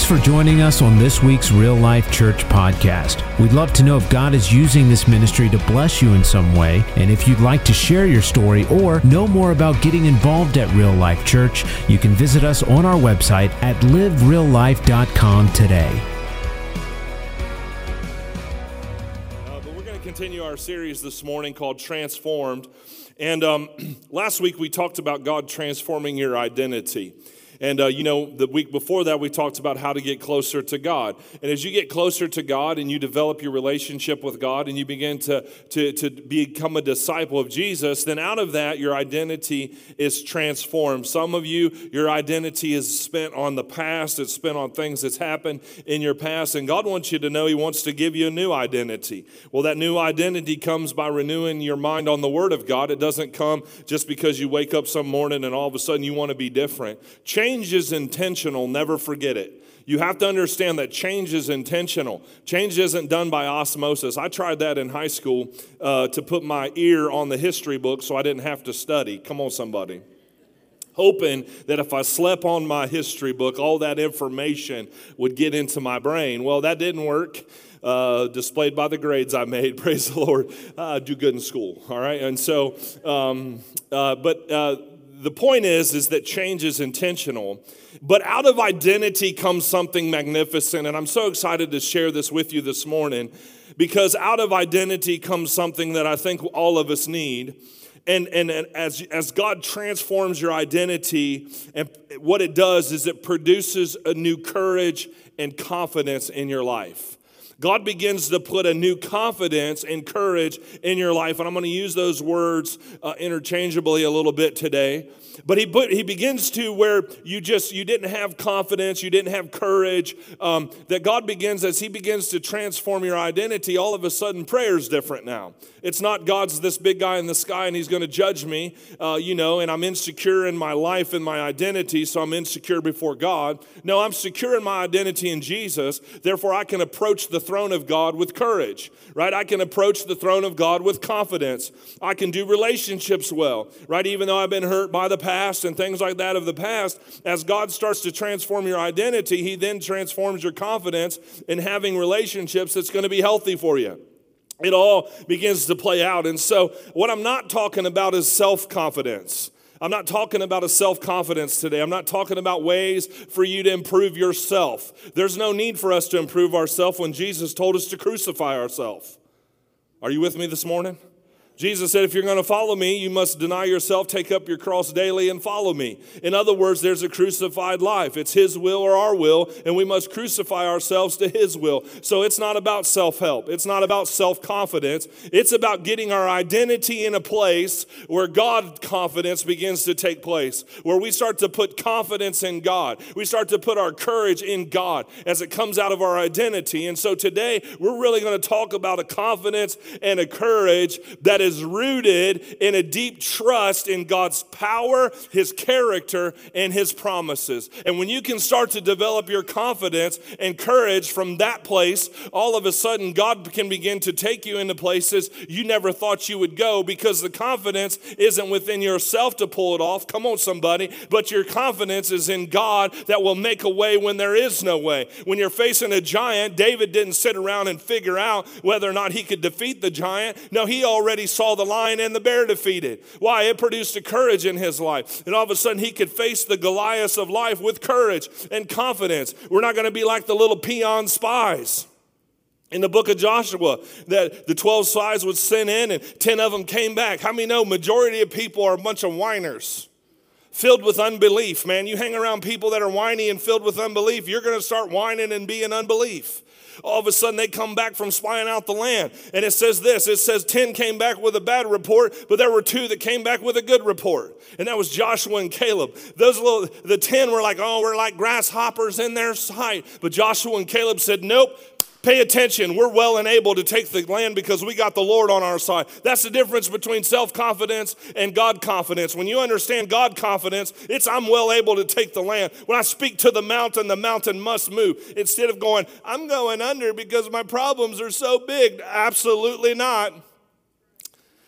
Thanks for joining us on this week's Real Life Church podcast. We'd love to know if God is using this ministry to bless you in some way, and if you'd like to share your story or know more about getting involved at Real Life Church, you can visit us on our website at livereallife.com today. But we're going to continue our series this morning called Transformed. And last week we talked about God transforming your identity. And, the week before that, we talked about how to get closer to God. And as you get closer to God and you develop your relationship with God and you begin to become a disciple of Jesus, then out of that, your identity is transformed. Some of you, your identity is spent on the past. It's spent on things that's happened in your past. And God wants you to know He wants to give you a new identity. Well, that new identity comes by renewing your mind on the Word of God. It doesn't come just because you wake up some morning and all of a sudden you want to be different. Change is intentional, never forget it. You have to understand that change is intentional. Change isn't done by osmosis. I tried that in high school to put my ear on the history book so I didn't have to study. Come on, somebody. Hoping that if I slept on my history book, all that information would get into my brain. Well, that didn't work. Displayed by the grades I made, praise the Lord. I do good in school, all right? And so, the point is that change is intentional, but out of identity comes something magnificent, and I'm so excited to share this with you this morning because out of identity comes something that I think all of us need, and as God transforms your identity, and what it does is it produces a new courage and confidence in your life. God begins to put a new confidence and courage in your life. And I'm going to use those words interchangeably a little bit today. But he begins to where you didn't have confidence, you didn't have courage. That God begins, as He begins to transform your identity, all of a sudden prayer is different now. It's not God's this big guy in the sky and He's going to judge me, and I'm insecure in my life and my identity, so I'm insecure before God. No, I'm secure in my identity in Jesus. Therefore, I can approach the throne of God with courage, right? I can approach the throne of God with confidence. I can do relationships well, right? Even though I've been hurt by the past and things like that of the past, as God starts to transform your identity, He then transforms your confidence in having relationships that's going to be healthy for you. It all begins to play out. And so what I'm not talking about is self-confidence. I'm not talking about a self-confidence today. I'm not talking about ways for you to improve yourself. There's no need for us to improve ourselves when Jesus told us to crucify ourselves. Are you with me this morning? Jesus said, if you're going to follow me, you must deny yourself, take up your cross daily, and follow me. In other words, there's a crucified life. It's His will or our will, and we must crucify ourselves to His will. So it's not about self-help. It's not about self-confidence. It's about getting our identity in a place where God confidence begins to take place, where we start to put confidence in God. We start to put our courage in God as it comes out of our identity. And so today, we're really going to talk about a confidence and a courage that is rooted in a deep trust in God's power, His character, and His promises. And when you can start to develop your confidence and courage from that place, all of a sudden God can begin to take you into places you never thought you would go, because the confidence isn't within yourself to pull it off. Come on, somebody. But your confidence is in God that will make a way when there is no way. When you're facing a giant, David didn't sit around and figure out whether or not he could defeat the giant. No, he already saw the lion and the bear defeated. Why? It produced a courage in his life. And all of a sudden he could face the Goliaths of life with courage and confidence. We're not going to be like the little peon spies in the book of Joshua, that the 12 spies would send in and 10 of them came back. How many know majority of people are a bunch of whiners? Filled with unbelief, man. You hang around people that are whiny and filled with unbelief, you're going to start whining and be in unbelief. All of a sudden they come back from spying out the land. And it says this, it says 10 came back with a bad report, but there were 2 that came back with a good report. And that was Joshua and Caleb. The 10 were like, oh, we're like grasshoppers in their sight. But Joshua and Caleb said, nope. Pay attention. We're well and able to take the land because we got the Lord on our side. That's the difference between self-confidence and God confidence. When you understand God confidence, it's I'm well able to take the land. When I speak to the mountain must move. Instead of going, I'm going under because my problems are so big. Absolutely not.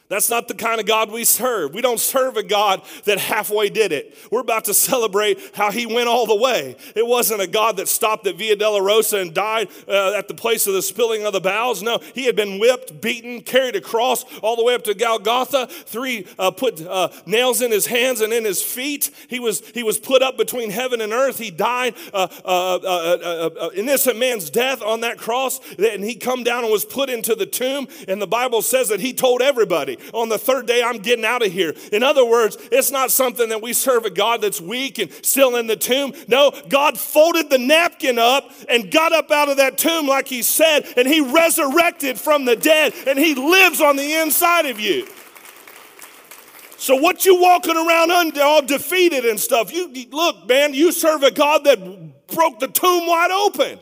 That's not the kind of God we serve. We don't serve a God that halfway did it. We're about to celebrate how he went all the way. It wasn't a God that stopped at Via Dolorosa and died at the place of the spilling of the bowels. No, he had been whipped, beaten, carried a cross all the way up to Golgotha. Put nails in his hands and in his feet. He was put up between heaven and earth. He died an innocent man's death on that cross. And he come down and was put into the tomb. And the Bible says that he told everybody, on the third day, I'm getting out of here. In other words, it's not something that we serve a God that's weak and still in the tomb. No, God folded the napkin up and got up out of that tomb like he said, and he resurrected from the dead, and he lives on the inside of you. So what you walking around all defeated and stuff, look, man, you serve a God that broke the tomb wide open.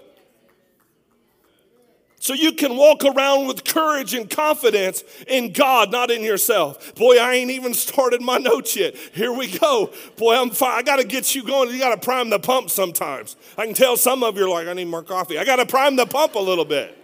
So you can walk around with courage and confidence in God, not in yourself. Boy, I ain't even started my notes yet. Here we go. Boy, I'm fine. I got to get you going. You got to prime the pump sometimes. I can tell some of you are like, I need more coffee. I got to prime the pump a little bit.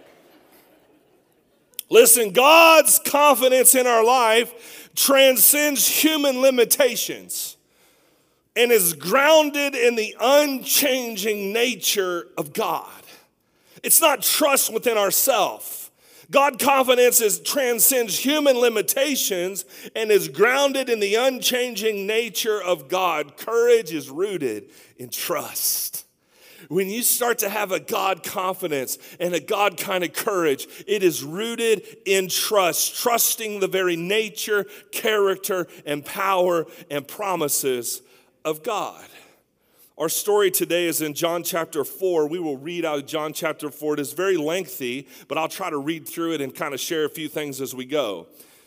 Listen, God's confidence in our life transcends human limitations and is grounded in the unchanging nature of God. It's not trust within ourselves. God confidence transcends human limitations and is grounded in the unchanging nature of God. Courage is rooted in trust. When you start to have a God confidence and a God kind of courage, it is rooted in trust, trusting the very nature, character, and power and promises of God. Our story today is in John chapter 4. We will read out of John chapter 4. It is very lengthy, but I'll try to read through it and kind of share a few things as we go.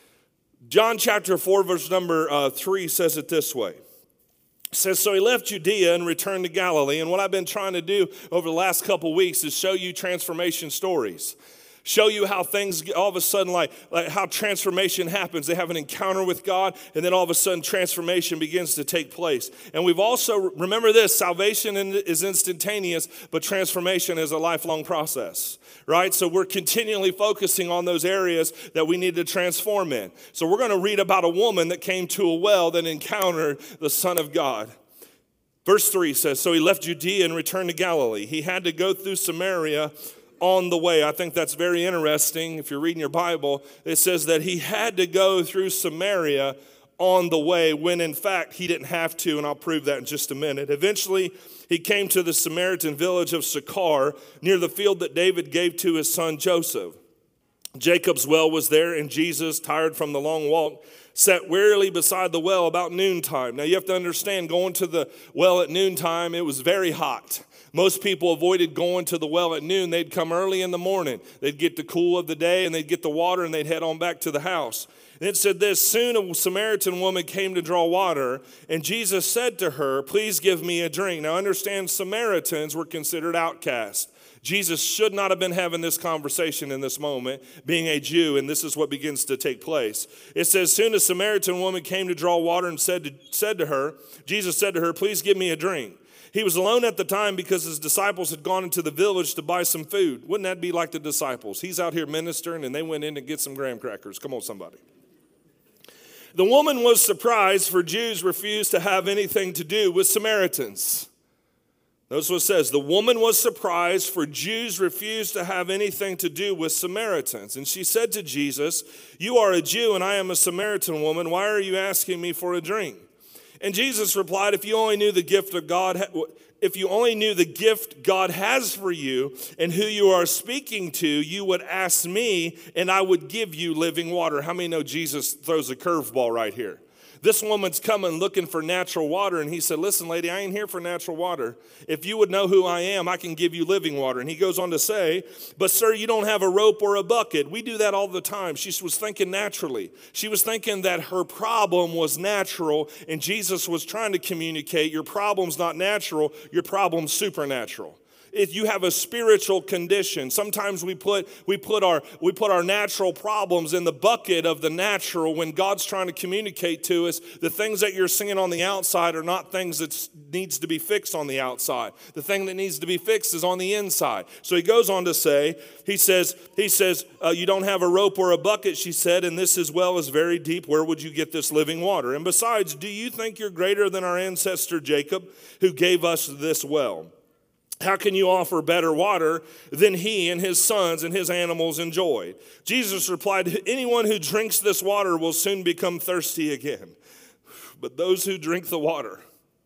John chapter 4, verse number 3 says it this way. It says, so he left Judea and returned to Galilee. And what I've been trying to do over the last couple weeks is show you transformation stories. Show you how things all of a sudden, like how transformation happens. They have an encounter with God, and then all of a sudden transformation begins to take place. And we've also, remember this, salvation is instantaneous, but transformation is a lifelong process, right? So we're continually focusing on those areas that we need to transform in. So we're going to read about a woman that came to a well that encountered the Son of God. Verse 3 says, so he left Judea and returned to Galilee. He had to go through Samaria on the way. I think that's very interesting. If you're reading your Bible, it says that he had to go through Samaria on the way when in fact he didn't have to, and I'll prove that in just a minute. Eventually, he came to the Samaritan village of Sychar near the field that David gave to his son Joseph. Jacob's well was there, and Jesus, tired from the long walk, sat wearily beside the well about noontime. Now you have to understand, going to the well at noontime, it was very hot. Most people avoided going to the well at noon. They'd come early in the morning. They'd get the cool of the day, and they'd get the water, and they'd head on back to the house. And it said this, soon a Samaritan woman came to draw water, and Jesus said to her, please give me a drink. Now understand, Samaritans were considered outcasts. Jesus should not have been having this conversation in this moment, being a Jew, and this is what begins to take place. It says, soon a Samaritan woman came to draw water and said to her, Jesus said to her, please give me a drink. He was alone at the time because his disciples had gone into the village to buy some food. Wouldn't that be like the disciples? He's out here ministering, and they went in to get some graham crackers. Come on, somebody. The woman was surprised, for Jews refused to have anything to do with Samaritans. Notice what it says. The woman was surprised, for Jews refused to have anything to do with Samaritans. And she said to Jesus, you are a Jew, and I am a Samaritan woman. Why are you asking me for a drink? And Jesus replied, if you only knew the gift of God, if you only knew the gift God has for you and who you are speaking to, you would ask me and I would give you living water. How many know Jesus throws a curveball right here? This woman's coming looking for natural water, and he said, listen, lady, I ain't here for natural water. If you would know who I am, I can give you living water. And he goes on to say, but sir, you don't have a rope or a bucket. We do that all the time. She was thinking naturally. She was thinking that her problem was natural, and Jesus was trying to communicate, your problem's not natural, your problem's supernatural. you have a spiritual condition. Sometimes we put our natural problems in the bucket of the natural when God's trying to communicate to us the things that you're seeing on the outside are not things that needs to be fixed on the outside. The thing that needs to be fixed is on the inside. So he goes on to say, he says, you don't have a rope or a bucket, she said, and this as well is very deep. Where would you get this living water? And besides, do you think you're greater than our ancestor Jacob, who gave us this well? How can you offer better water than he and his sons and his animals enjoyed? Jesus replied, anyone who drinks this water will soon become thirsty again. But those who drink the water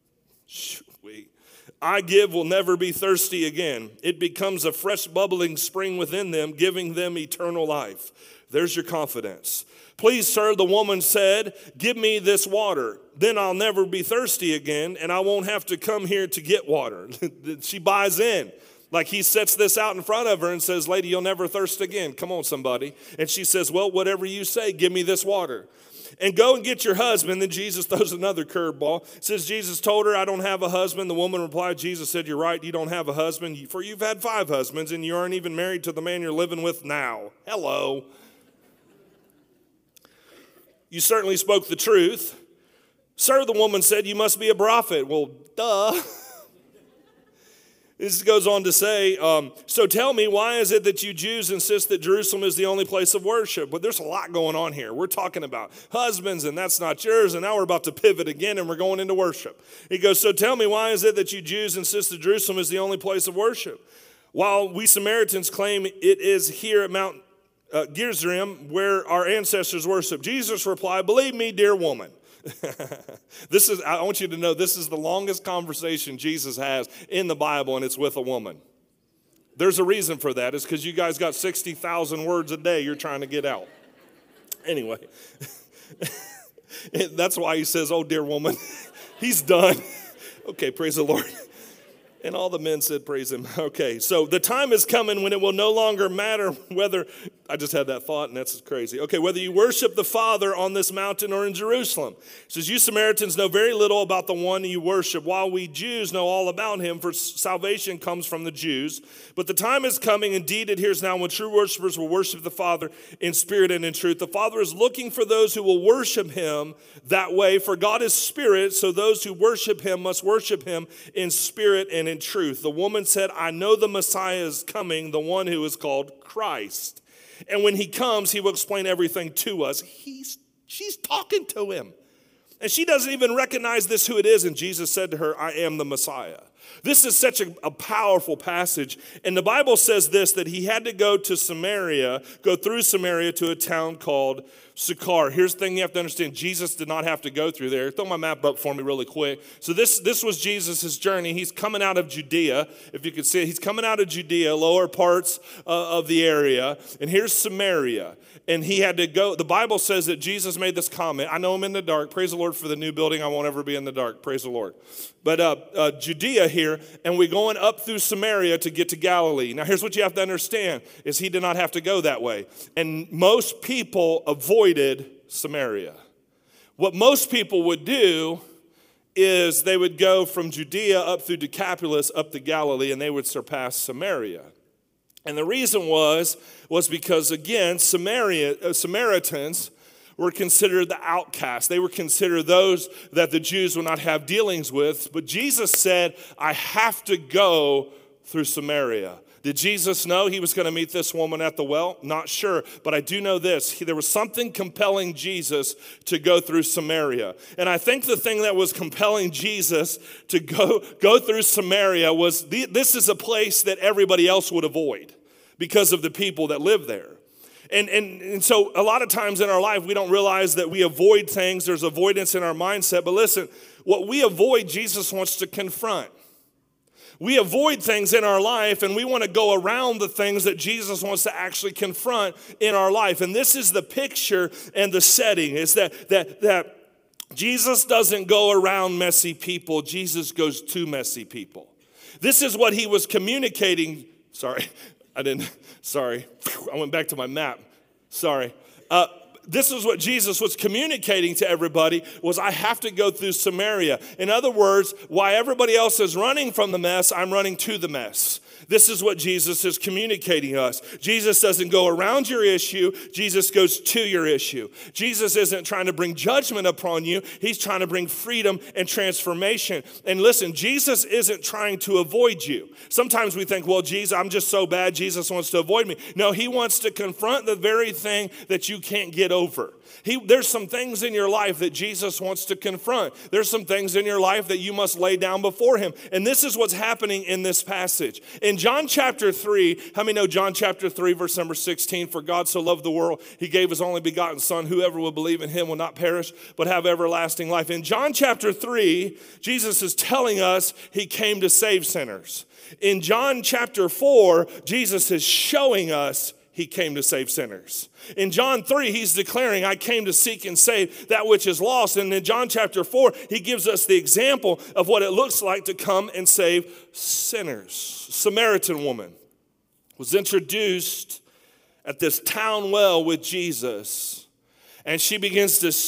I give will never be thirsty again. It becomes a fresh bubbling spring within them, giving them eternal life. There's your confidence. Please, sir, the woman said, give me this water. Then I'll never be thirsty again, and I won't have to come here to get water. She buys in. Like he sets this out in front of her and says, lady, you'll never thirst again. Come on, somebody. And she says, well, whatever you say, give me this water. And go and get your husband. Then Jesus throws another curveball. Says Jesus told her, I don't have a husband. The woman replied, Jesus said, you're right, you don't have a husband. For you've had 5 husbands, and you aren't even married to the man you're living with now. Hello. You certainly spoke the truth. Sir, the woman said, you must be a prophet. Well, duh. This goes on to say, so tell me, why is it that you Jews insist that Jerusalem is the only place of worship? But there's a lot going on here. We're talking about husbands, and that's not yours, and now we're about to pivot again, and we're going into worship. He goes, so tell me, why is it that you Jews insist that Jerusalem is the only place of worship, while we Samaritans claim it is here at Mount Gerizim where our ancestors worship? Jesus replied, believe me, dear woman. I want you to know this is the longest conversation Jesus has in the Bible, and it's with a woman. There's a reason for that. It's because you guys got 60,000 words a day you're trying to get out. Anyway, that's why he says, oh, dear woman. He's done. Okay, praise the Lord. And all the men said, praise him. Okay, so the time is coming when it will no longer matter whether, I just had that thought and that's crazy. Okay, whether you worship the Father on this mountain or in Jerusalem. It says, you Samaritans know very little about the one you worship, while we Jews know all about him, for salvation comes from the Jews. But the time is coming, indeed it here's now, when true worshipers will worship the Father in spirit and in truth. The Father is looking for those who will worship him that way, for God is spirit, so those who worship him must worship him in spirit and in truth. The woman said, I know the Messiah is coming, the one who is called Christ. And when he comes, he will explain everything to us. She's talking to him. And she doesn't even recognize this who it is. And Jesus said to her, I am the Messiah. This is such a powerful passage. And the Bible says this, that he had to go through Samaria to a town called Sychar. Here's the thing you have to understand. Jesus did not have to go through there. Throw my map up for me really quick. So this was Jesus' journey. He's coming out of Judea. If you could see it, he's coming out of Judea, lower parts of the area. And here's Samaria. And he had to go. The Bible says that Jesus made this comment. I know I'm in the dark. Praise the Lord for the new building. I won't ever be in the dark. Praise the Lord. But Judea here, and we're going up through Samaria to get to Galilee. Now here's what you have to understand, is he did not have to go that way. And most people avoided Samaria. What most people would do is they would go from Judea up through Decapolis up to Galilee, and they would surpass Samaria. And the reason was because, again, Samaritans were considered the outcasts. They were considered those that the Jews would not have dealings with. But Jesus said, I have to go through Samaria. Did Jesus know he was going to meet this woman at the well? Not sure, but I do know this. There was something compelling Jesus to go through Samaria. And I think the thing that was compelling Jesus to go through Samaria was this is a place that everybody else would avoid because of the people that live there. And so a lot of times in our life, we don't realize that we avoid things. There's avoidance in our mindset. But listen, what we avoid, Jesus wants to confront. We avoid things in our life, and we want to go around the things that Jesus wants to actually confront in our life. And this is the picture and the setting, is that Jesus doesn't go around messy people. Jesus goes to messy people. This is what he was communicating. I went back to my map. This is what Jesus was communicating to everybody, was I have to go through Samaria. In other words, while everybody else is running from the mess, I'm running to the mess. This is what Jesus is communicating to us. Jesus doesn't go around your issue. Jesus goes to your issue. Jesus isn't trying to bring judgment upon you. He's trying to bring freedom and transformation. And listen, Jesus isn't trying to avoid you. Sometimes we think, well, Jesus, I'm just so bad. Jesus wants to avoid me. No, he wants to confront the very thing that you can't get over. There's some things in your life that Jesus wants to confront. There's some things in your life that you must lay down before him. And this is what's happening in this passage. In John chapter 3, how many know John chapter 3, verse number 16? For God so loved the world, he gave his only begotten son. Whoever will believe in him will not perish, but have everlasting life. In John chapter 3, Jesus is telling us he came to save sinners. In John chapter 4, Jesus is showing us he came to save sinners. In John 3, he's declaring, I came to seek and save that which is lost. And in John chapter 4, he gives us the example of what it looks like to come and save sinners. Samaritan woman was introduced at this town well with Jesus, and she begins to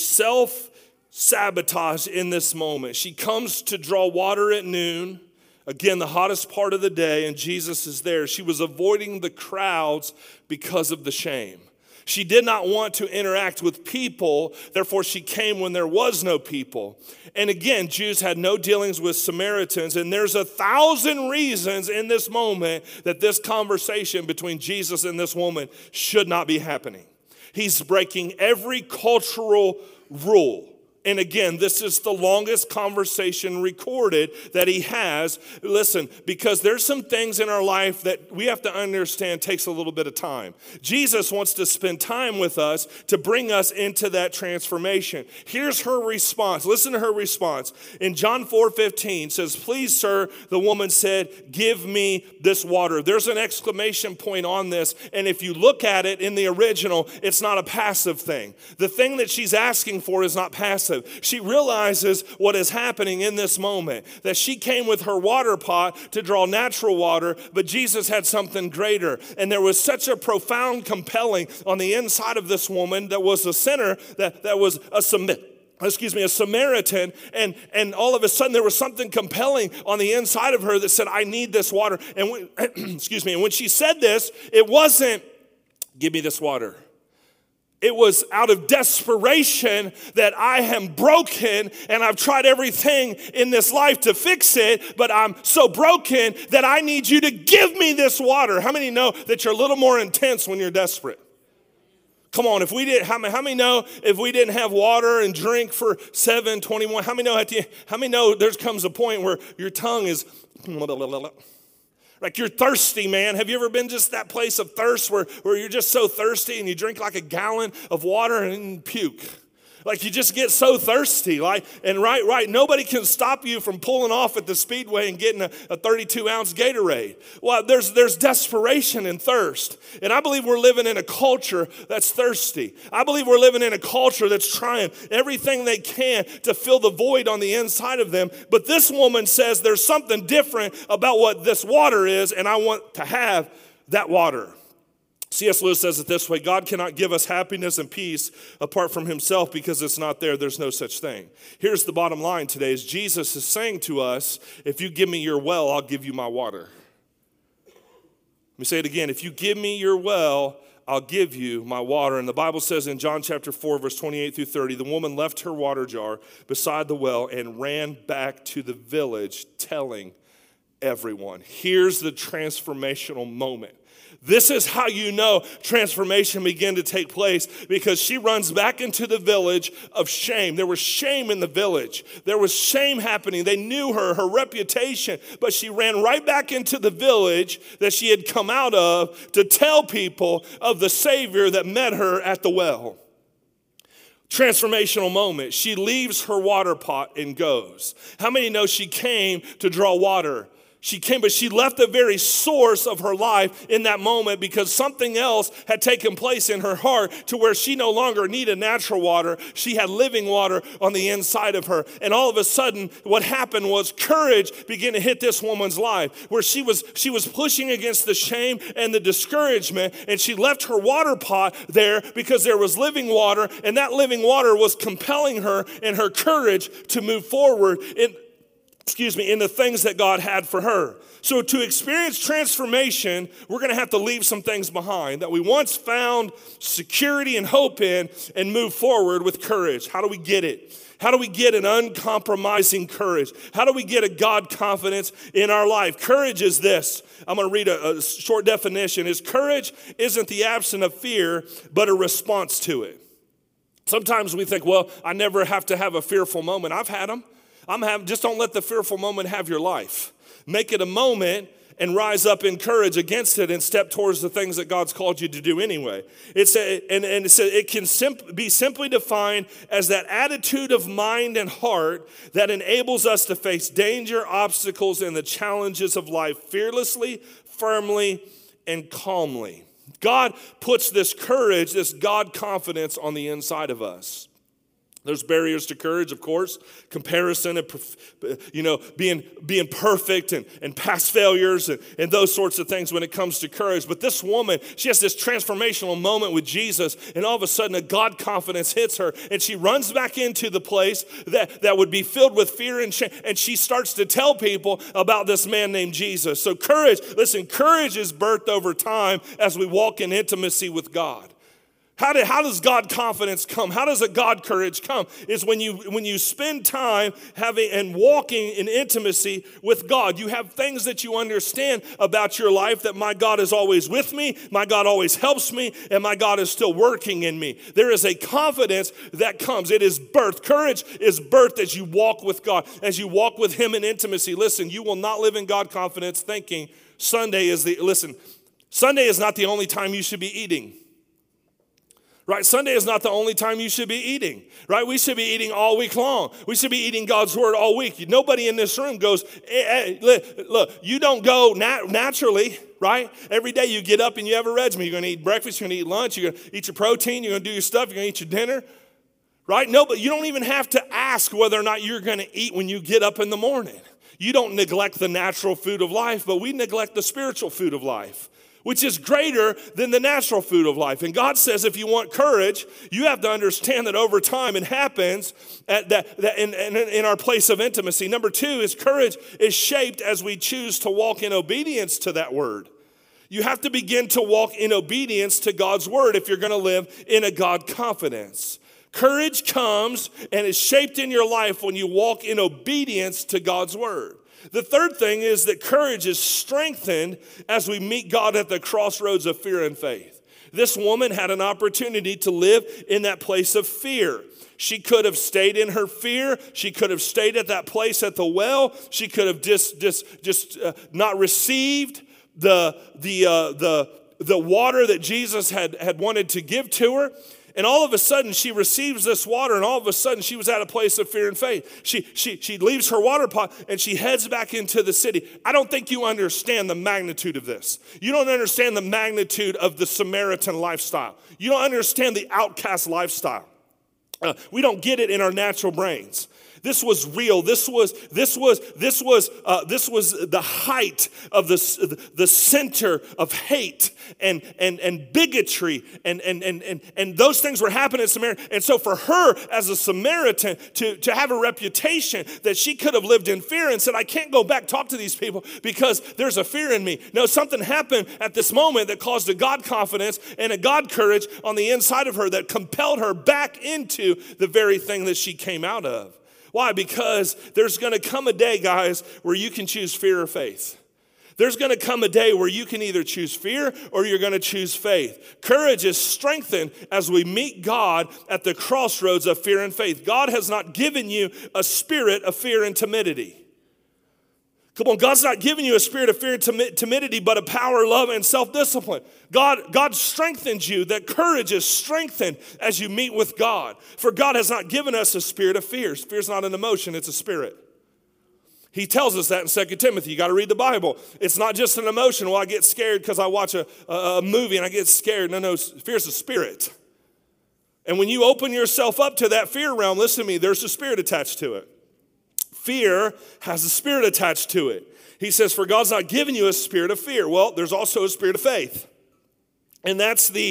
self-sabotage in this moment. She comes to draw water at noon. Again, the hottest part of the day, and Jesus is there. She was avoiding the crowds because of the shame. She did not want to interact with people, therefore she came when there was no people. And again, Jews had no dealings with Samaritans, and there's 1,000 reasons in this moment that this conversation between Jesus and this woman should not be happening. He's breaking every cultural rule. And again, this is the longest conversation recorded that he has. Listen, because there's some things in our life that we have to understand takes a little bit of time. Jesus wants to spend time with us to bring us into that transformation. Here's her response. Listen to her response. In John 4:15 says, please, sir, the woman said, give me this water. There's an exclamation point on this. And if you look at it in the original, it's not a passive thing. The thing that she's asking for is not passive. She realizes what is happening in this moment, that she came with her water pot to draw natural water, but Jesus had something greater. And there was such a profound compelling on the inside of this woman that was a sinner, that was a Samaritan, and all of a sudden there was something compelling on the inside of her that said, I need this water. And when, and when she said this, it wasn't, give me this water. It was out of desperation that I am broken and I've tried everything in this life to fix it, but I'm so broken that I need you to give me this water. How many know that you're a little more intense when you're desperate? Come on, if we did, how many know if we didn't have water and drink for 7:21, how many know there comes a point where your tongue is like you're thirsty, man. Have you ever been just that place of thirst where you're just so thirsty and you drink like a gallon of water and puke? Like you just get so thirsty, right? Nobody can stop you from pulling off at the Speedway and getting a 32-ounce Gatorade. Well, there's desperation and thirst. And I believe we're living in a culture that's thirsty. I believe we're living in a culture that's trying everything they can to fill the void on the inside of them. But this woman says there's something different about what this water is, and I want to have that water. C.S. Lewis says it this way: God cannot give us happiness and peace apart from himself, because it's not there. There's no such thing. Here's the bottom line today is Jesus is saying to us, if you give me your well, I'll give you my water. Let me say it again. If you give me your well, I'll give you my water. And the Bible says in John chapter 4, verse 28 through 30, the woman left her water jar beside the well and ran back to the village telling everyone. Here's the transformational moment. This is how you know transformation began to take place, because she runs back into the village of shame. There was shame in the village. There was shame happening. They knew her reputation, but she ran right back into the village that she had come out of to tell people of the Savior that met her at the well. Transformational moment. She leaves her water pot and goes. How many know she came to draw water? She came, but she left the very source of her life in that moment, because something else had taken place in her heart to where she no longer needed natural water. She had living water on the inside of her. And all of a sudden, what happened was courage began to hit this woman's life, where she was pushing against the shame and the discouragement, and she left her water pot there because there was living water, and that living water was compelling her and her courage to move forward. in the things that God had for her. So to experience transformation, we're going to have to leave some things behind that we once found security and hope in and move forward with courage. How do we get it? How do we get an uncompromising courage? How do we get a God confidence in our life? Courage is this. I'm going to read a short definition. Courage isn't the absence of fear, but a response to it. Sometimes we think, well, I never have to have a fearful moment. I've had them. Just don't let the fearful moment have your life. Make it a moment and rise up in courage against it and step towards the things that God's called you to do anyway. It can be simply defined as that attitude of mind and heart that enables us to face danger, obstacles, and the challenges of life fearlessly, firmly, and calmly. God puts this courage, this God confidence on the inside of us. There's barriers to courage, of course, comparison and, being perfect and past failures and those sorts of things when it comes to courage. But this woman, she has this transformational moment with Jesus, and all of a sudden a God confidence hits her, and she runs back into the place that would be filled with fear and shame, and she starts to tell people about this man named Jesus. So courage is birthed over time as we walk in intimacy with God. How does God confidence come? How does a God courage come? Is when you spend time having and walking in intimacy with God. You have things that you understand about your life, that my God is always with me, my God always helps me, and my God is still working in me. There is a confidence that comes. It is birthed. Courage is birthed as you walk with God, as you walk with Him in intimacy. Listen, you will not live in God confidence thinking Sunday is not the only time you should be eating. Right? Sunday is not the only time you should be eating, right? We should be eating all week long. We should be eating God's word all week. Nobody in this room goes, hey, look, you don't go naturally, right? Every day you get up and you have a regimen. You're going to eat breakfast, you're going to eat lunch, you're going to eat your protein, you're going to do your stuff, you're going to eat your dinner, right? No, but you don't even have to ask whether or not you're going to eat when you get up in the morning. You don't neglect the natural food of life, but we neglect the spiritual food of life, which is greater than the natural food of life. And God says if you want courage, you have to understand that over time it happens in our place of intimacy. Number two is courage is shaped as we choose to walk in obedience to that word. You have to begin to walk in obedience to God's word if you're going to live in a God confidence. Courage comes and is shaped in your life when you walk in obedience to God's word. The third thing is that courage is strengthened as we meet God at the crossroads of fear and faith. This woman had an opportunity to live in that place of fear. She could have stayed in her fear. She could have stayed at that place at the well. She could have just not received the water that Jesus had wanted to give to her. And all of a sudden, she receives this water, and all of a sudden, she was at a place of fear and faith. She leaves her water pot, and she heads back into the city. I don't think you understand the magnitude of this. You don't understand the magnitude of the Samaritan lifestyle. You don't understand the outcast lifestyle. We don't get it in our natural brains. This was real. This was the height of the center of hate and bigotry and those things were happening in Samaria. And so for her as a Samaritan to have a reputation that she could have lived in fear and said, I can't go back talk to these people because there's a fear in me. No, something happened at this moment that caused a God confidence and a God courage on the inside of her that compelled her back into the very thing that she came out of. Why? Because there's going to come a day, guys, where you can choose fear or faith. There's going to come a day where you can either choose fear or you're going to choose faith. Courage is strengthened as we meet God at the crossroads of fear and faith. God has not given you a spirit of fear and timidity. Come on, God's not giving you a spirit of fear and timidity, but a power, love, and self-discipline. God strengthens you. That courage is strengthened as you meet with God. For God has not given us a spirit of fear. Fear is not an emotion, it's a spirit. He tells us that in 2 Timothy. You got to read the Bible. It's not just an emotion. Well, I get scared because I watch a movie and I get scared. No, fear is a spirit. And when you open yourself up to that fear realm, listen to me, there's a spirit attached to it. Fear has a spirit attached to it. He says, for God's not given you a spirit of fear. Well, there's also a spirit of faith. And that's the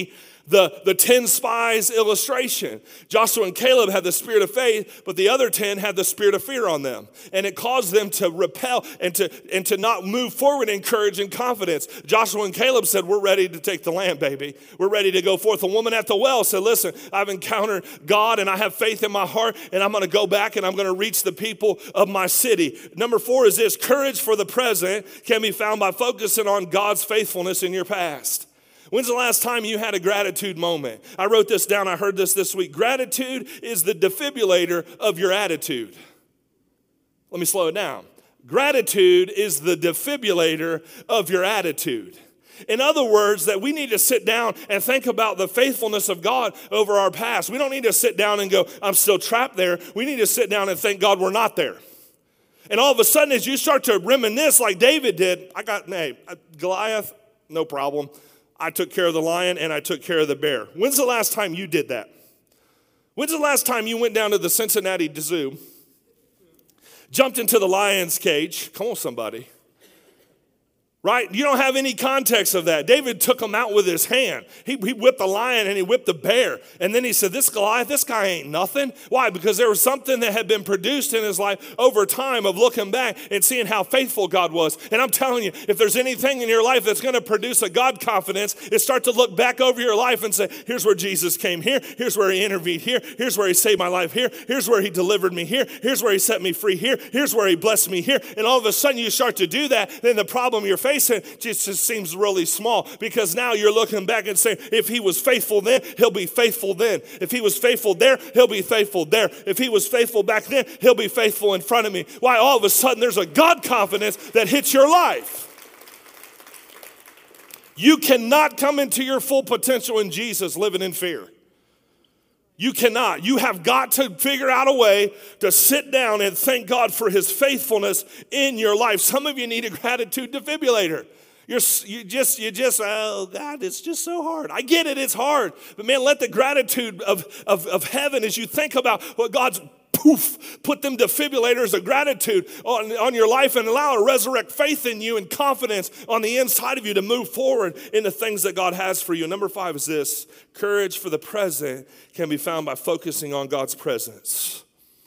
the 10 spies illustration. Joshua and Caleb had the spirit of faith, but the other 10 had the spirit of fear on them. And it caused them to repel and to not move forward in courage and confidence. Joshua and Caleb said, we're ready to take the land, baby. We're ready to go forth. The woman at the well said, listen, I've encountered God and I have faith in my heart, and I'm going to go back and I'm going to reach the people of my city. Number 4 is this: courage for the present can be found by focusing on God's faithfulness in your past. When's the last time you had a gratitude moment? I wrote this down. I heard this week. Gratitude is the defibrillator of your attitude. Let me slow it down. Gratitude is the defibrillator of your attitude. In other words, that we need to sit down and think about the faithfulness of God over our past. We don't need to sit down and go, I'm still trapped there. We need to sit down and thank God we're not there. And all of a sudden, as you start to reminisce like David did, Goliath, no problem. I took care of the lion and I took care of the bear. When's the last time you did that? When's the last time you went down to the Cincinnati Zoo, jumped into the lion's cage? Come on, somebody. Right? You don't have any context of that. David took him out with his hand. He whipped the lion and he whipped the bear. And then he said, this Goliath, this guy ain't nothing. Why? Because there was something that had been produced in his life over time of looking back and seeing how faithful God was. And I'm telling you, if there's anything in your life that's going to produce a God confidence, is start to look back over your life and say, here's where Jesus came here. Here's where he intervened here. Here's where he saved my life here. Here's where he delivered me here. Here's where he set me free here. Here's where he blessed me here. And all of a sudden you start to do that, then the problem you're facing just seems really small, because now you're looking back and saying, if he was faithful then, he'll be faithful then. If he was faithful there, he'll be faithful there. If he was faithful back then, he'll be faithful in front of me. Why? All of a sudden there's a God confidence that hits your life. You cannot come into your full potential in Jesus living in fear. You cannot. You have got to figure out a way to sit down and thank God for his faithfulness in your life. Some of you need a gratitude defibrillator. You just, oh God, it's just so hard. I get it, it's hard. But man, let the gratitude of heaven, as you think about what God's put them defibrillators of gratitude on your life, and allow to resurrect faith in you and confidence on the inside of you to move forward in the things that God has for you. Number 5 is this: courage for the present can be found by focusing on God's presence.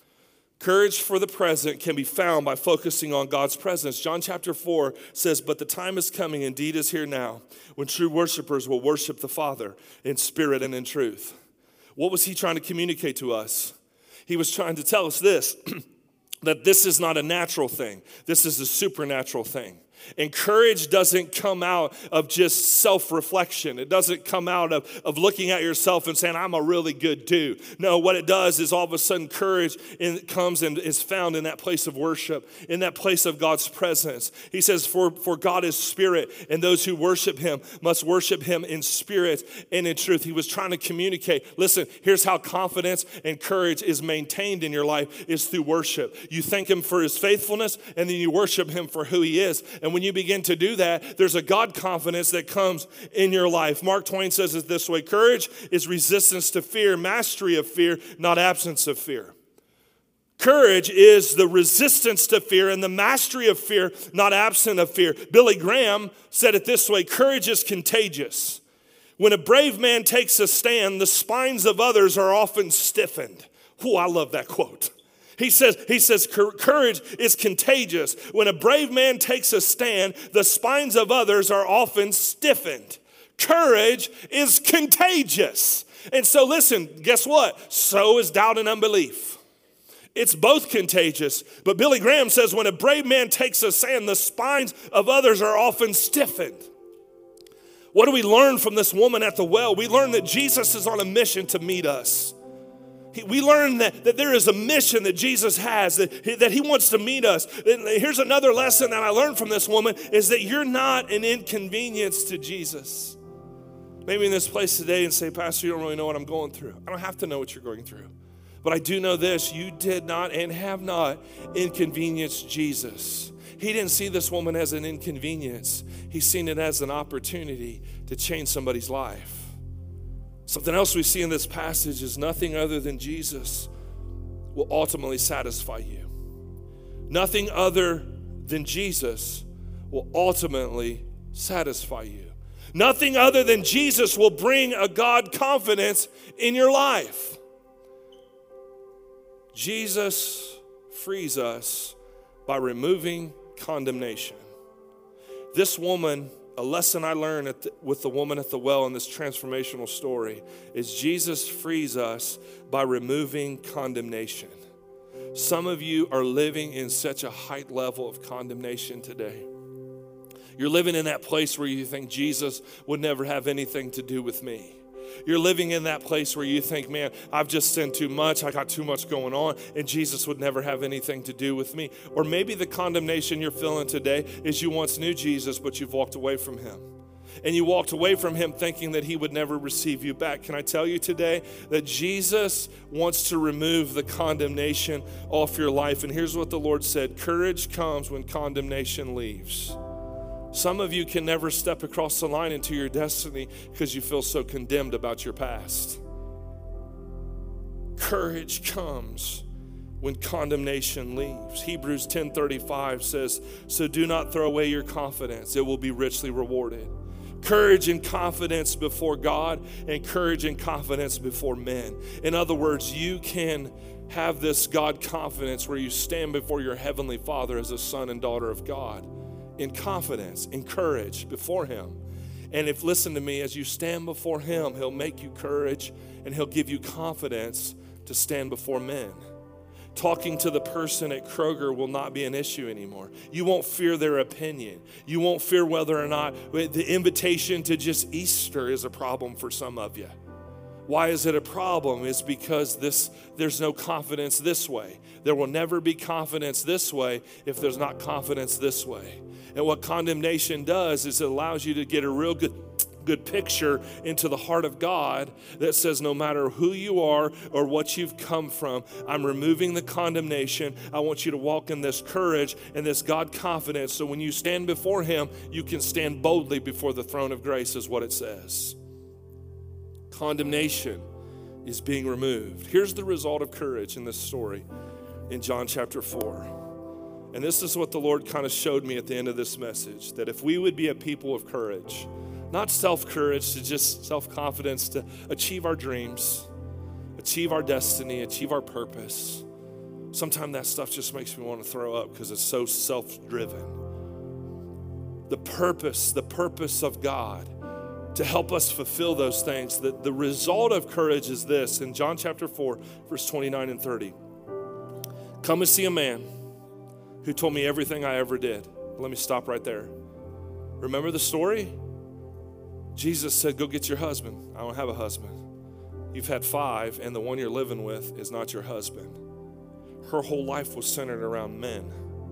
Courage for the present can be found by focusing on God's presence. John chapter 4 says, but the time is coming, indeed is here now, when true worshipers will worship the Father in spirit and in truth. What was he trying to communicate to us? He was trying to tell us this, that this is not a natural thing. This is a supernatural thing. And courage doesn't come out of just self-reflection. It doesn't come out of looking at yourself and saying, I'm a really good dude. No, what it does is all of a sudden courage comes and is found in that place of worship, in that place of God's presence. He says, for God is spirit, and those who worship him must worship him in spirit and in truth. He was trying to communicate, listen, here's how confidence and courage is maintained in your life, is through worship. You thank him for his faithfulness, and then you worship him for who he is. And when you begin to do that, there's a God confidence that comes in your life. Mark Twain says it this way: courage is resistance to fear, mastery of fear, not absence of fear. Courage is the resistance to fear and the mastery of fear, not absent of fear. Billy Graham said it this way: courage is contagious. When a brave man takes a stand, the spines of others are often stiffened. Oh, I love that quote. He says, courage is contagious. When a brave man takes a stand, the spines of others are often stiffened. Courage is contagious. And so listen, guess what? So is doubt and unbelief. It's both contagious. But Billy Graham says, when a brave man takes a stand, the spines of others are often stiffened. What do we learn from this woman at the well? We learn that Jesus is on a mission to meet us. We learn that there is a mission that Jesus has, that he wants to meet us. And here's another lesson that I learned from this woman, is that you're not an inconvenience to Jesus. Maybe in this place today and say, Pastor, you don't really know what I'm going through. I don't have to know what you're going through. But I do know this: you did not and have not inconvenienced Jesus. He didn't see this woman as an inconvenience. He's seen it as an opportunity to change somebody's life. Something else we see in this passage is nothing other than Jesus will ultimately satisfy you. Nothing other than Jesus will ultimately satisfy you. Nothing other than Jesus will bring a God confidence in your life. Jesus frees us by removing condemnation. This woman, a lesson I learned with the woman at the well in this transformational story, is Jesus frees us by removing condemnation. Some of you are living in such a high level of condemnation today. You're living in that place where you think Jesus would never have anything to do with me. You're living in that place where you think, man, I've just sinned too much. I got too much going on, and Jesus would never have anything to do with me. Or maybe the condemnation you're feeling today is you once knew Jesus, but you've walked away from him. And you walked away from him thinking that he would never receive you back. Can I tell you today that Jesus wants to remove the condemnation off your life? And here's what the Lord said: courage comes when condemnation leaves. Some of you can never step across the line into your destiny because you feel so condemned about your past. Courage comes when condemnation leaves. Hebrews 10:35 says, so do not throw away your confidence. It will be richly rewarded. Courage and confidence before God, and courage and confidence before men. In other words, you can have this God confidence where you stand before your heavenly Father as a son and daughter of God in confidence, in courage before him. And if, listen to me, as you stand before him, he'll make you courage and he'll give you confidence to stand before men. Talking to the person at Kroger will not be an issue anymore. You won't fear their opinion. You won't fear whether or not the invitation to just Easter is a problem for some of you. Why is it a problem? It's because there's no confidence this way. There will never be confidence this way if there's not confidence this way. And what condemnation does is it allows you to get a real good picture into the heart of God that says no matter who you are or what you've come from, I'm removing the condemnation. I want you to walk in this courage and this God confidence, so when you stand before him, you can stand boldly before the throne of grace, is what it says. Condemnation is being removed. Here's the result of courage in this story in John chapter 4. And this is what the Lord kind of showed me at the end of this message, that if we would be a people of courage, not self-courage to just self-confidence to achieve our dreams, achieve our destiny, achieve our purpose. Sometimes that stuff just makes me want to throw up because it's so self-driven. The purpose of God to help us fulfill those things, that the result of courage is this. In John chapter 4, verse 29 and 30. Come and see a man who told me everything I ever did. Let me stop right there. Remember the story? Jesus said, go get your husband. I don't have a husband. You've had 5, and the one you're living with is not your husband. Her whole life was centered around men.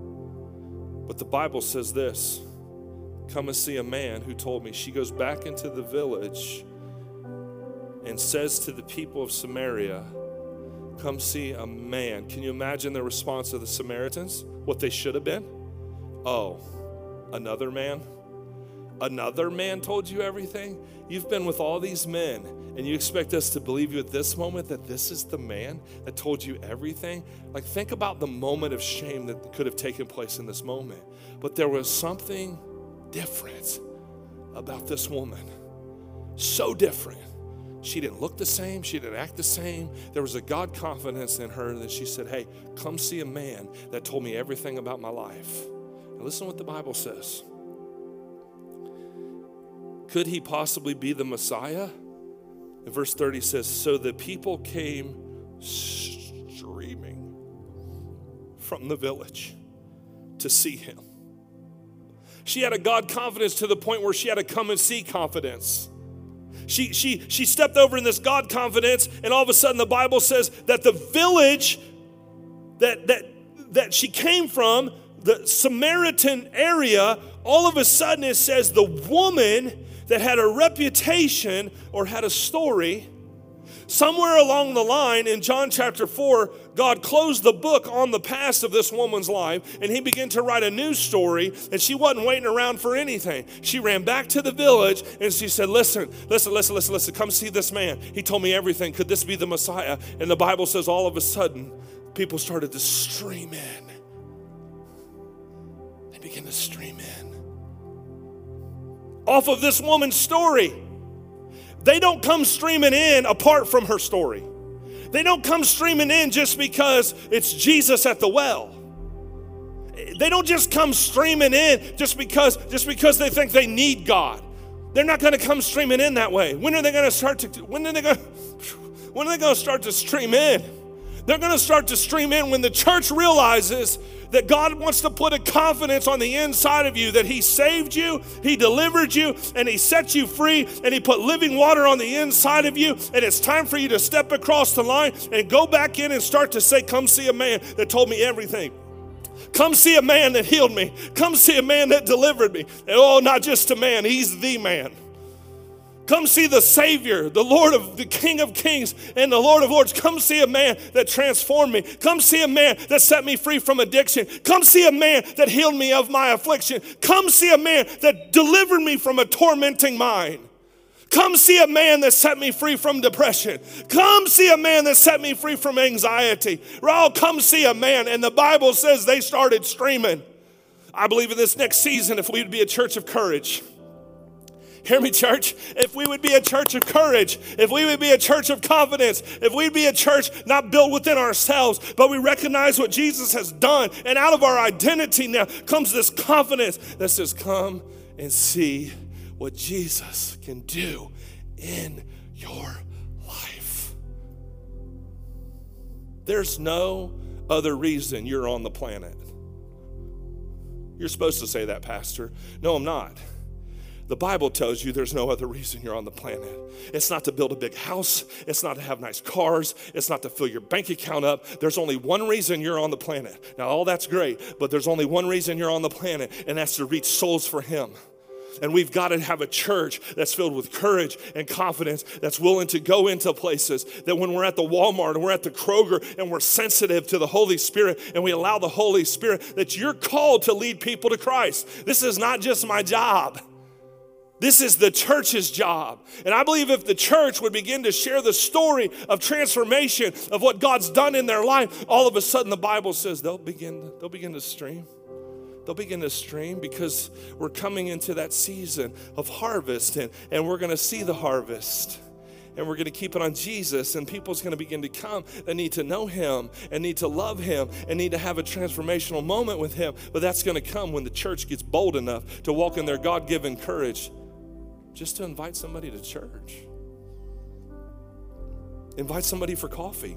But the Bible says this: come and see a man who told me. She goes back into the village and says to the people of Samaria, come see a man. Can you imagine the response of the Samaritans? What they should have been? Oh, another man? Another man told you everything? You've been with all these men, and you expect us to believe you at this moment that this is the man that told you everything? Like, think about the moment of shame that could have taken place in this moment. But there was something different about this woman. So different. She didn't look the same. She didn't act the same. There was a God confidence in her that she said, hey, come see a man that told me everything about my life. Now listen to what the Bible says. Could he possibly be the Messiah? And verse 30 says, so the people came streaming from the village to see him. She had a God confidence to the point where she had a come and see confidence. She stepped over in this God confidence, and all of a sudden the Bible says that the village that she came from, the Samaritan area, all of a sudden it says the woman that had a reputation or had a story, somewhere along the line in John chapter 4, God closed the book on the past of this woman's life, and he began to write a new story, and she wasn't waiting around for anything. She ran back to the village, and she said, listen, come see this man. He told me everything. Could this be the Messiah? And the Bible says all of a sudden, people started to stream in. They began to stream in. off of this woman's story. They don't come streaming in apart from her story. They don't come streaming in just because it's Jesus at the well. They don't just come streaming in just because they think they need God. They're not going to come streaming in that way. When are they going to start to stream in? They're going to start to stream in when the church realizes that God wants to put a confidence on the inside of you that He saved you, He delivered you, and He set you free, and He put living water on the inside of you, and it's time for you to step across the line and go back in and start to say, come see a man that told me everything. Come see a man that healed me. Come see a man that delivered me. And oh, not just a man, He's the man. Come see the Savior, the King of Kings and the Lord of Lords. Come see a man that transformed me. Come see a man that set me free from addiction. Come see a man that healed me of my affliction. Come see a man that delivered me from a tormenting mind. Come see a man that set me free from depression. Come see a man that set me free from anxiety. Oh, come see a man. And the Bible says they started streaming. I believe in this next season, if we would be a church of courage. Hear me, church. If we would be a church of courage, if we would be a church of confidence, if we'd be a church not built within ourselves, but we recognize what Jesus has done, and out of our identity now comes this confidence that says, come and see what Jesus can do in your life. There's no other reason you're on the planet. You're supposed to say that, Pastor. No, I'm not. The Bible tells you there's no other reason you're on the planet. It's not to build a big house. It's not to have nice cars. It's not to fill your bank account up. There's only one reason you're on the planet. Now, all that's great, but there's only one reason you're on the planet, and that's to reach souls for Him. And we've got to have a church that's filled with courage and confidence, that's willing to go into places that when we're at the Walmart and we're at the Kroger and we're sensitive to the Holy Spirit and we allow the Holy Spirit, that you're called to lead people to Christ. This is not just my job. This is the church's job. And I believe if the church would begin to share the story of transformation of what God's done in their life, all of a sudden the Bible says they'll begin to stream. They'll begin to stream because we're coming into that season of harvest, and we're going to see the harvest. And we're going to keep it on Jesus, and people's going to begin to come that need to know Him and need to love Him and need to have a transformational moment with Him. But that's going to come when the church gets bold enough to walk in their God-given courage just to invite somebody to church. Invite somebody for coffee.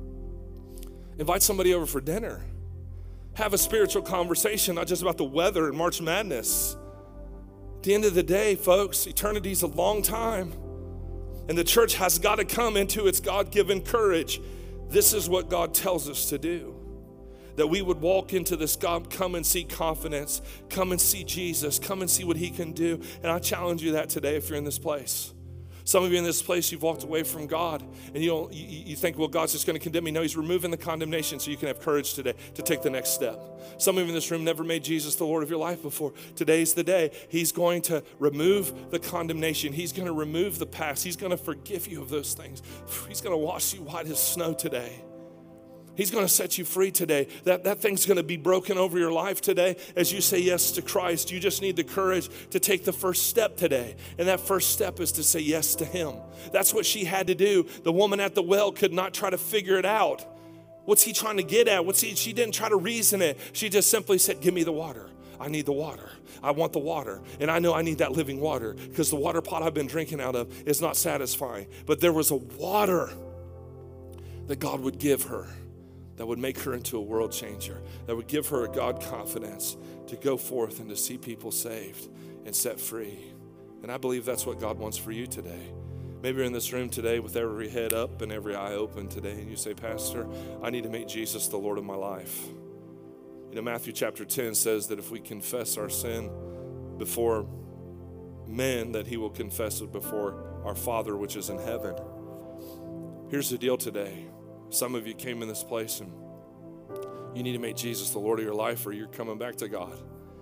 Invite somebody over for dinner. Have a spiritual conversation, not just about the weather and March Madness. At the end of the day, folks, eternity's a long time. And the church has got to come into its God-given courage. This is what God tells us to do. That we would walk into this God, come and see confidence, come and see Jesus, come and see what He can do. And I challenge you that today if you're in this place. Some of you in this place, you've walked away from God, and you think, well, God's just going to condemn me. No, He's removing the condemnation so you can have courage today to take the next step. Some of you in this room never made Jesus the Lord of your life before. Today's the day. He's going to remove the condemnation. He's going to remove the past. He's going to forgive you of those things. He's going to wash you white as snow today. He's going to set you free today. That thing's going to be broken over your life today as you say yes to Christ. You just need the courage to take the first step today. And that first step is to say yes to Him. That's what she had to do. The woman at the well could not try to figure it out. What's He trying to get at? She didn't try to reason it. She just simply said, give me the water. I need the water. I want the water. And I know I need that living water because the water pot I've been drinking out of is not satisfying. But there was a water that God would give her that would make her into a world changer, that would give her a God confidence to go forth and to see people saved and set free. And I believe that's what God wants for you today. Maybe you're in this room today with every head up and every eye open today, and you say, Pastor, I need to make Jesus the Lord of my life. You know, Matthew chapter 10 says that if we confess our sin before men, that He will confess it before our Father which is in heaven. Here's the deal today. Some of you came in this place and you need to make Jesus the Lord of your life, or you're coming back to God.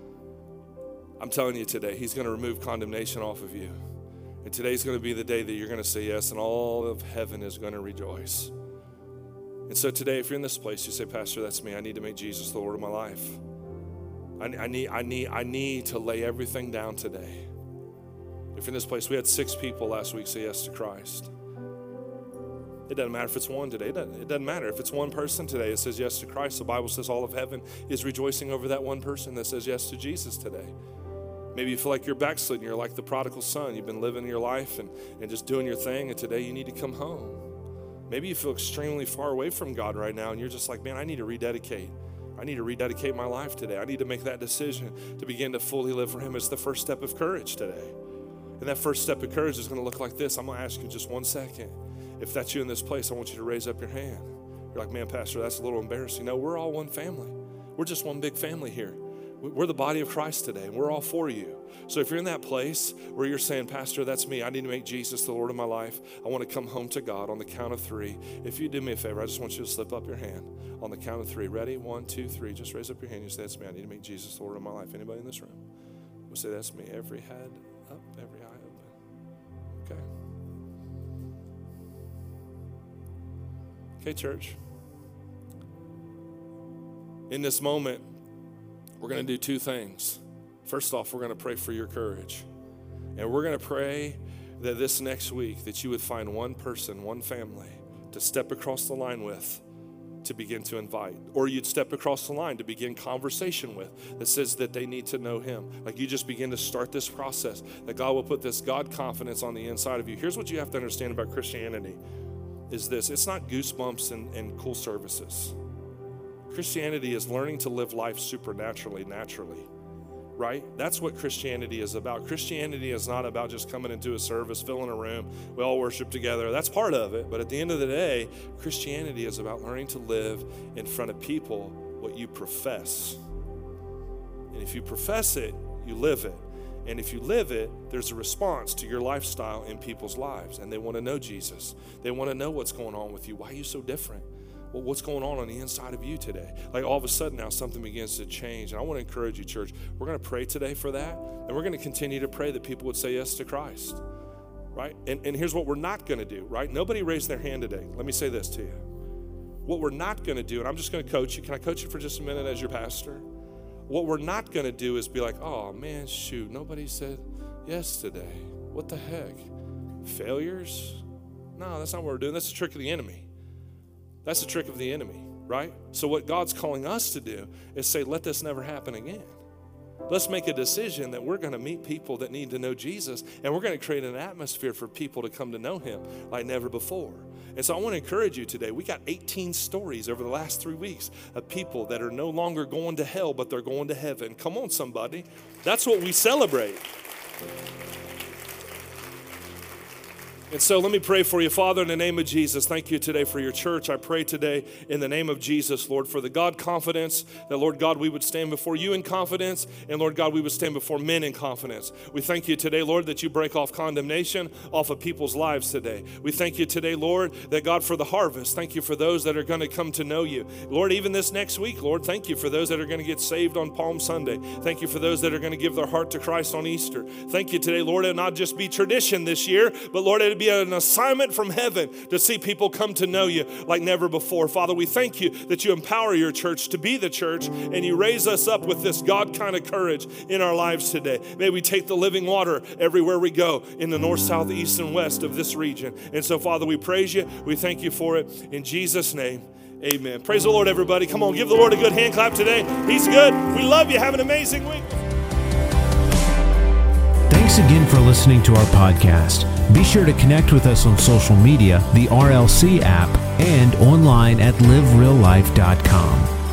I'm telling you today, He's going to remove condemnation off of you. And today's going to be the day that you're going to say yes, and all of heaven is going to rejoice. And so today, if you're in this place, you say, Pastor, that's me. I need to make Jesus the Lord of my life. I need to lay everything down today. If you're in this place, we had 6 people last week say yes to Christ. It doesn't matter if it's one today. It doesn't matter. If it's one person today that says yes to Christ, the Bible says all of heaven is rejoicing over that one person that says yes to Jesus today. Maybe you feel like you're backslidden. You're like the prodigal son. You've been living your life and just doing your thing, and today you need to come home. Maybe you feel extremely far away from God right now, and you're just like, man, I need to rededicate. I need to rededicate my life today. I need to make that decision to begin to fully live for Him. It's the first step of courage today. And that first step of courage is going to look like this. I'm going to ask you just one second. If that's you in this place, I want you to raise up your hand. You're like, man, Pastor, that's a little embarrassing. No, we're all one family. We're just one big family here. We're the body of Christ today, and we're all for you. So if you're in that place where you're saying, Pastor, that's me. I need to make Jesus the Lord of my life. I want to come home to God on the count of 3. If you do me a favor, I just want you to slip up your hand on the count of 3. Ready? 1, 2, 3. Just raise up your hand. You say, that's me. I need to make Jesus the Lord of my life. Anybody in this room? We'll say, that's me. Every head up, every eye open. Okay. Okay, church. In this moment, we're going to do 2 things. First off, we're going to pray for your courage. And we're going to pray that this next week that you would find one person, one family to step across the line with, to begin to invite. Or you'd step across the line to begin conversation with that says that they need to know Him. Like you just begin to start this process, that God will put this God confidence on the inside of you. Here's what you have to understand about Christianity is this. It's not goosebumps and cool services. Christianity is learning to live life supernaturally, naturally, right? That's what Christianity is about. Christianity is not about just coming into a service, filling a room, we all worship together. That's part of it. But at the end of the day, Christianity is about learning to live in front of people what you profess. And if you profess it, you live it. And if you live it, there's a response to your lifestyle in people's lives. And they want to know Jesus. They want to know what's going on with you. Why are you so different? Well, what's going on the inside of you today? Like all of a sudden now something begins to change. And I want to encourage you, church. We're going to pray today for that. And we're going to continue to pray that people would say yes to Christ. Right? And here's what we're not going to do, right? Nobody raised their hand today. Let me say this to you. What we're not going to do, and I'm just going to coach you. Can I coach you for just a minute as your pastor? What we're not going to do is be like, oh, man, shoot, nobody said yes today. What the heck? Failures? No, that's not what we're doing. That's the trick of the enemy. That's the trick of the enemy, right? So what God's calling us to do is say, let this never happen again. Let's make a decision that we're going to meet people that need to know Jesus, and we're going to create an atmosphere for people to come to know Him like never before. And so I want to encourage you today. We got 18 stories over the last 3 weeks of people that are no longer going to hell, but they're going to heaven. Come on, somebody. That's what we celebrate. And so let me pray for you. Father, in the name of Jesus, thank you today for your church. I pray today in the name of Jesus, Lord, for the God confidence that, Lord God, we would stand before you in confidence, and Lord God, we would stand before men in confidence. We thank you today, Lord, that you break off condemnation off of people's lives today. We thank you today, Lord, that God, for the harvest, thank you for those that are going to come to know you. Lord, even this next week, Lord, thank you for those that are going to get saved on Palm Sunday. Thank you for those that are going to give their heart to Christ on Easter. Thank you today, Lord, it'll not just be tradition this year, but Lord, it'll be an assignment from heaven to see people come to know you like never before. Father, we thank you that you empower your church to be the church, and you raise us up with this God kind of courage in our lives today. May we take the living water everywhere we go in the north, south, east, and west of this region. And so, Father, we praise you. We thank you for it. In Jesus' name, amen. Praise the Lord, everybody. Come on, give the Lord a good hand clap today. He's good. We love you. Have an amazing week. Thanks again for listening to our podcast. Be sure to connect with us on social media, the RLC app, and online at livereallife.com.